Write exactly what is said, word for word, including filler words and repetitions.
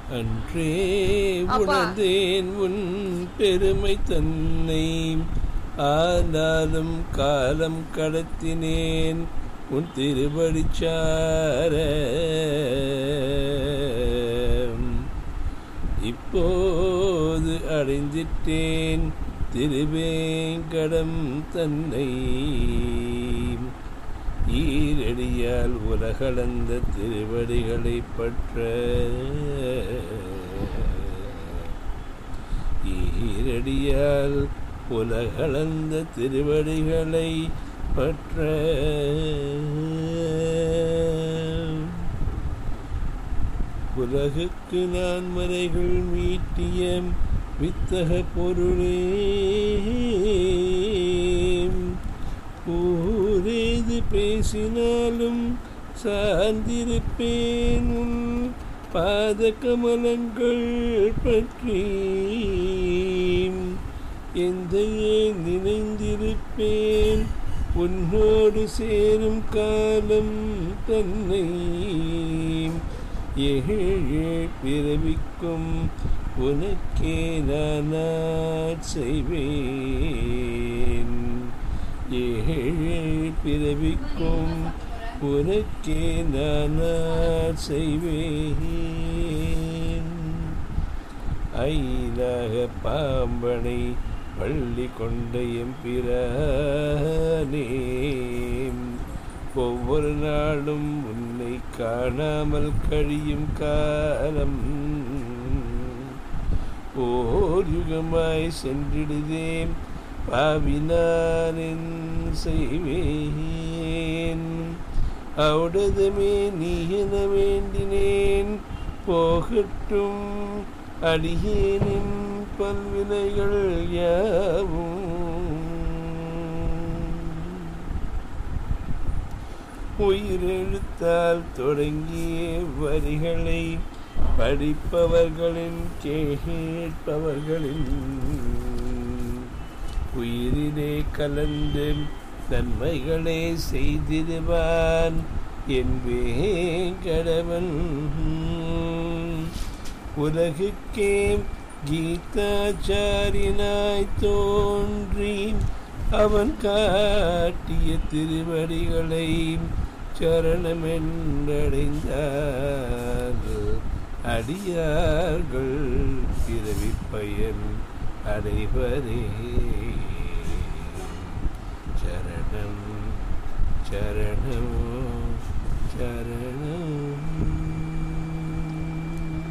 அன்றே உணர்ந்தேன் உன் பெருமை தன்னை, ஆனாலும் காலம் கடத்தினேன் உன் திருவடிச்சார. இப்போது அடைந்திட்டேன் திருவேங்கடம் தன்னை, ஈரடியால் உலகளந்த திருவடிகளை பற்ற, ஈரடியால் உலகளந்த திருவடிகளை பற்ற. உலகுக்கு நான் மறைகள் மீட்டிய வித்தக பொருளே, ஊரேது பேசினாலும் சார்ந்திருப்பேன் உன் பாத கமலங்கள் பற்றி, எந்தையே நினைந்திருப்பேன் உன்னோடு சேரும் காலம் தன்னை. ஏழே பிறவிக்கும் உனக்கே நான் செய்வேன், ஏழே பிறவிக்கும் உனக்கே நான் செய்வேன். ஐலாக பாம்பனை பள்ளி கொண்ட எம்பிரானே, ஒவ்வொரு நாளும் உன்னை காணாமல் கழியும் காலம் ஓர் யுகமாய் சென்றிடுதேன், பாவினான் செய்வேன். அவுடதுமே நீ என வேண்டினேன், போகட்டும் அடியேனின் பல்வினைகள் யாவும். உயிரெழுத்தால் தொடங்கிய வரிகளை படிப்பவர்களின் கேட்பவர்களின் உயிரிலே கலந்து நன்மைகளே செய்திருவான் என் வேங்கடவன். உலகுக்கே கீதாச்சாரியனாய் தோன்றி அவன் காட்டிய திருவடிகளை சரணமென்றடைந்தார் அடியார்கள் பிறவி பயன் அடைவரே. சரணம் சரணம் சரணம்.